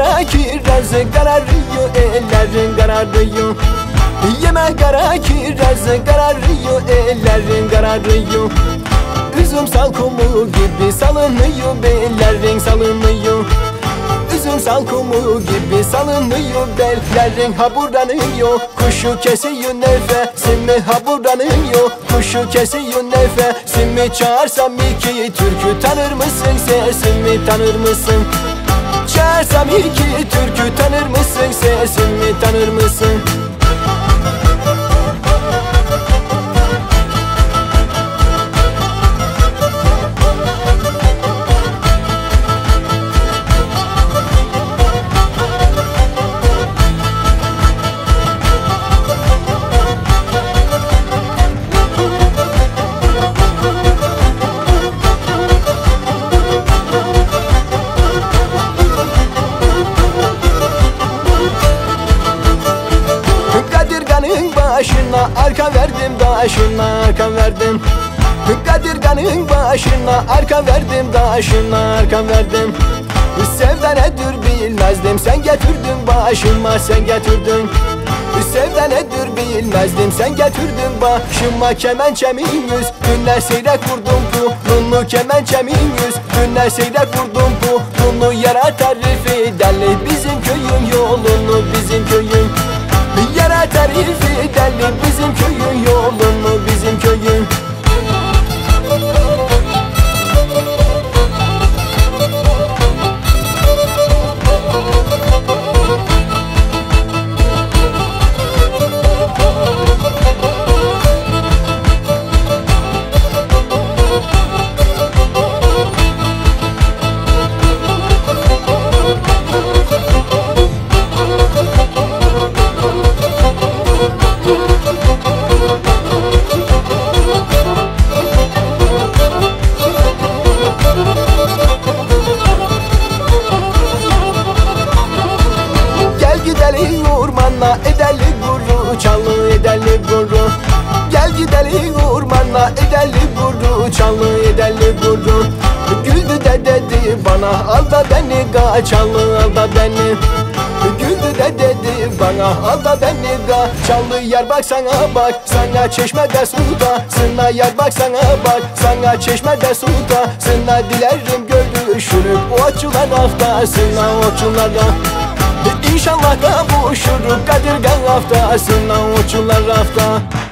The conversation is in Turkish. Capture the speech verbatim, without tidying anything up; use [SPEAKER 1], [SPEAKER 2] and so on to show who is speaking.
[SPEAKER 1] kara kiraz kararıyor, ellerin kararıyor. Yeme kara kiraz kararıyor, ellerin kararıyor. Üzüm salkumu gibi salınıyor, bellerin salınıyor. Üzüm salkumu gibi salınıyor, bellerin haburlanıyor. Kuşu kesiyor nefesimi haburlanıyor. Kuşu kesiyor nefesimi, çağırsam iki türkü tanır mısın, sesimi tanır mısın? Çağırsam iki türkü tanır mısın, sesimi tanır mısın? Başına arka verdim, daşına arka verdim. Kadirgan'ın başına arka verdim, daşına arka verdim. Sevda nedir bilmezdim, sen getirdin başıma, sen getirdin. Sevda nedir bilmezdim, sen getirdin başıma. Kemençemin yüz, günler seyrek vurdum pulunu. Kemençemin yüz, günler seyrek vurdum pulunu. Yara tarifi ederli bizim köyün yolunu, bizim köyün. Yara tarifi ederli bizim köyün yolunu, bizim köyün. Ederli guru, çalı ederli guru. Gel gidelim ormana, ederli guru, çalı ederli guru. Güldü de dedi bana, al da beni kaçalı, al da beni. Güldü de dedi bana, al da beni kaçalı. Yar bak sana bak, sana çeşmede suda. Sına yar bak sana bak, sana çeşmede suda. Sına dilerim görüşürüz otçular haftasına, otçulara. İnşallah kavuşuruz Kadirgan haftasına, otçular hafta.